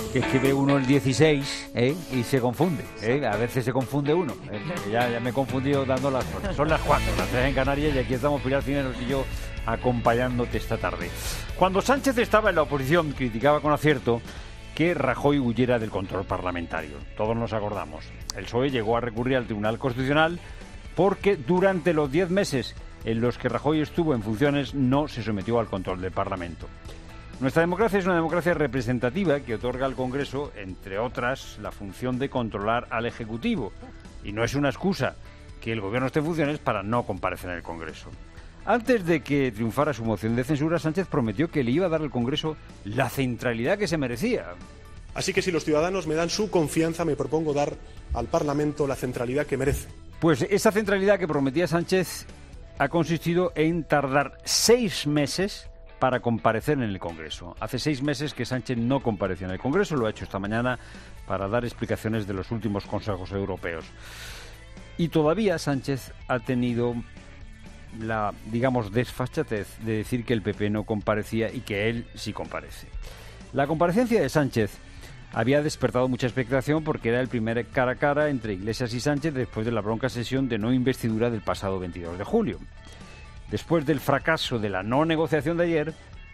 Que es que ve uno el 16 y se confunde, a veces se confunde uno. Ya me he confundido dando las cosas. Son las 4, las 3 en Canarias, y aquí estamos Pilar Cineros y yo acompañándote esta tarde. Cuando Sánchez estaba en la oposición, criticaba con acierto que Rajoy huyera del control parlamentario. Todos nos acordamos. El PSOE llegó a recurrir al Tribunal Constitucional porque durante los 10 meses en los que Rajoy estuvo en funciones no se sometió al control del Parlamento. Nuestra democracia es una democracia representativa que otorga al Congreso, entre otras, la función de controlar al Ejecutivo. Y no es una excusa que el Gobierno esté en funciones para no comparecer en el Congreso. Antes de que triunfara su moción de censura, Sánchez prometió que le iba a dar al Congreso la centralidad que se merecía. Así que si los ciudadanos me dan su confianza, me propongo dar al Parlamento la centralidad que merece. Pues esa centralidad que prometía Sánchez ha consistido en tardar 6 meses para comparecer en el Congreso. Hace 6 meses que Sánchez no compareció en el Congreso, lo ha hecho esta mañana para dar explicaciones de los últimos consejos europeos. Y todavía Sánchez ha tenido la, digamos, desfachatez de decir que el PP no comparecía y que él sí comparece. La comparecencia de Sánchez había despertado mucha expectación porque era el primer cara a cara entre Iglesias y Sánchez después de la bronca sesión de no investidura del pasado 22 de julio. Después del fracaso de la no negociación de ayer,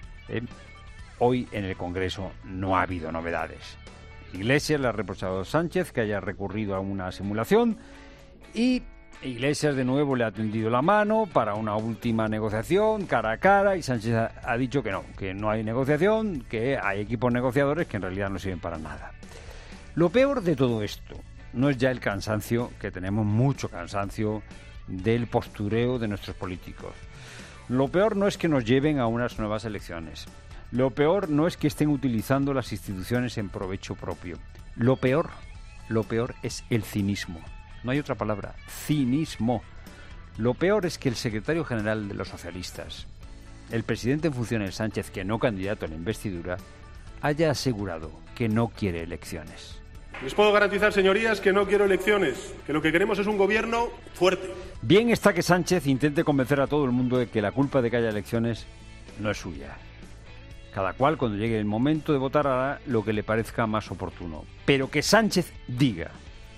hoy en el Congreso no ha habido novedades. Iglesias le ha reprochado a Sánchez que haya recurrido a una simulación y Iglesias de nuevo le ha tendido la mano para una última negociación cara a cara y Sánchez ha dicho que no hay negociación, que hay equipos negociadores que en realidad no sirven para nada. Lo peor de todo esto no es ya el cansancio, que tenemos mucho cansancio del postureo de nuestros políticos. Lo peor no es que nos lleven a unas nuevas elecciones. Lo peor no es que estén utilizando las instituciones en provecho propio. Lo peor es el cinismo. No hay otra palabra, cinismo. Lo peor es que el secretario general de los socialistas, el presidente en funciones Sánchez, que no candidato a la investidura, haya asegurado que no quiere elecciones. Les puedo garantizar, señorías, que no quiero elecciones, que lo que queremos es un gobierno fuerte. Bien está que Sánchez intente convencer a todo el mundo de que la culpa de que haya elecciones no es suya. Cada cual, cuando llegue el momento de votar, hará lo que le parezca más oportuno. Pero que Sánchez diga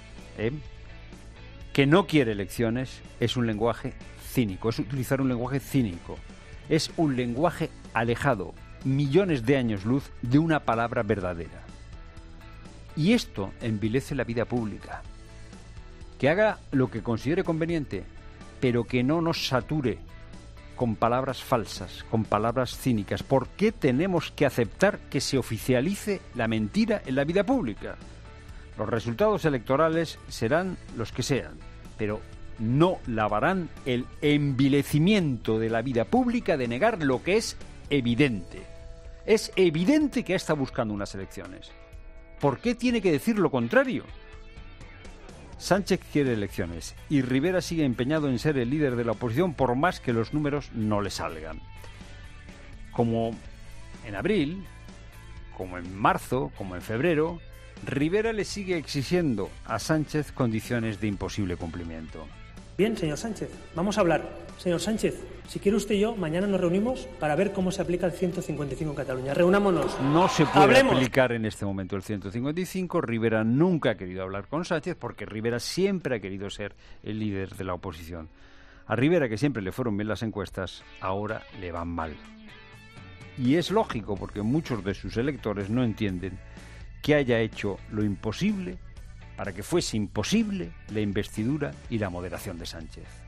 que no quiere elecciones es un lenguaje cínico, es utilizar un lenguaje cínico. Es un lenguaje alejado, millones de años luz, de una palabra verdadera. Y esto envilece la vida pública. Que haga lo que considere conveniente, pero que no nos sature con palabras falsas, con palabras cínicas. ¿Por qué tenemos que aceptar que se oficialice la mentira en la vida pública? Los resultados electorales serán los que sean, pero no lavarán el envilecimiento de la vida pública de negar lo que es evidente. Es evidente que está buscando unas elecciones. ¿Por qué tiene que decir lo contrario? Sánchez quiere elecciones y Rivera sigue empeñado en ser el líder de la oposición por más que los números no le salgan. Como en abril, como en marzo, como en febrero, Rivera le sigue exigiendo a Sánchez condiciones de imposible cumplimiento. Bien, señor Sánchez, vamos a hablar. Señor Sánchez, si quiere usted y yo, mañana nos reunimos para ver cómo se aplica el 155 en Cataluña. Reunámonos. No se puede Hablemos. aplicar en este momento el 155. Rivera nunca ha querido hablar con Sánchez porque Rivera siempre ha querido ser el líder de la oposición. A Rivera, que siempre le fueron bien las encuestas, ahora le van mal. Y es lógico porque muchos de sus electores no entienden que haya hecho lo imposible para que fuese imposible la investidura y la moderación de Sánchez.